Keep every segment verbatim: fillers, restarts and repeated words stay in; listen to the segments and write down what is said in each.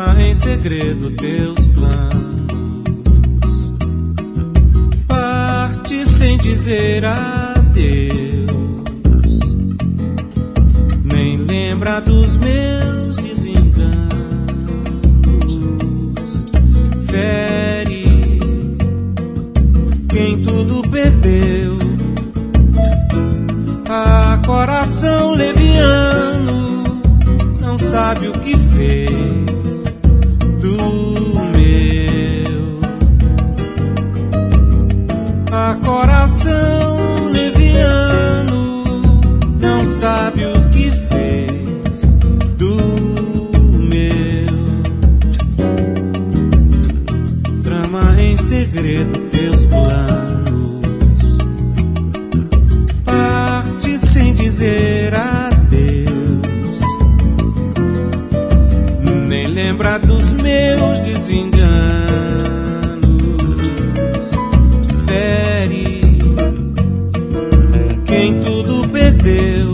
Trama em segredo teus planos, parte sem dizer adeus, nem lembra dos meus desenganos. Fere quem tudo perdeu, a coração leviano não sabe o que fez do meu. A coração leviano não sabe o que fez do meu. Trama em segredo teus planos, parte sem dizer adeus, nem lembra dos meus desenganos. Fere quem tudo perdeu,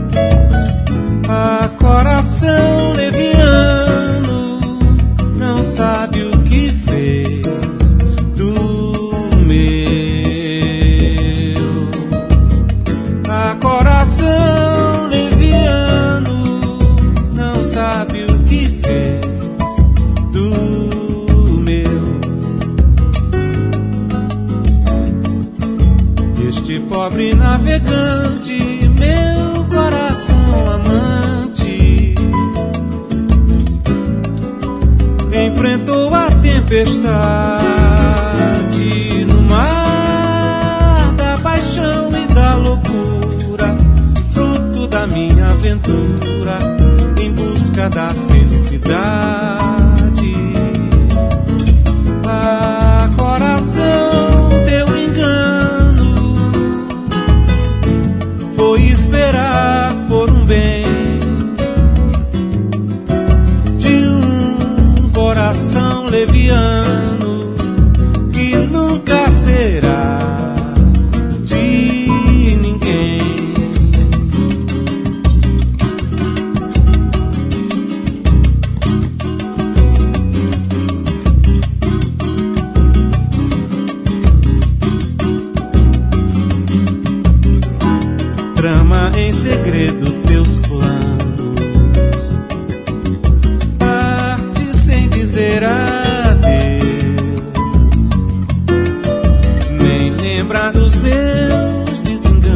a coração leviano não sabe o que fez do meu. A coração leviano não sabe o que fez do meu. Este pobre navegante, meu coração amante, enfrentou a tempestade no mar da paixão e da loucura, fruto da minha aventura em busca da felicidade. Ah, coração, teu engano foi esperar por um bem de um coração leviano que nunca será de ninguém. Trama em segredo teus planos, parte sem dizer adeus, nem lembra dos meus desenganos.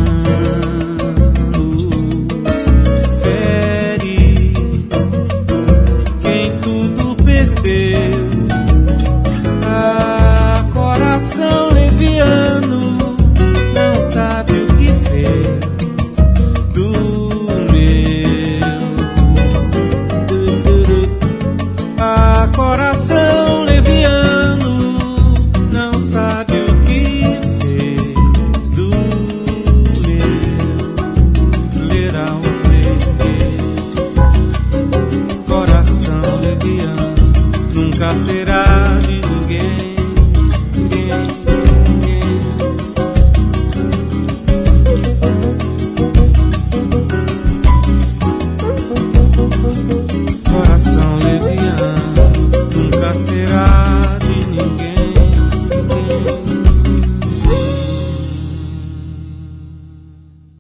Fere quem tudo perdeu, a coração leviano não sabe o que fez do meu. A coração leviano não sabe o que fez do meu. Lerá o meu coração leviano nunca será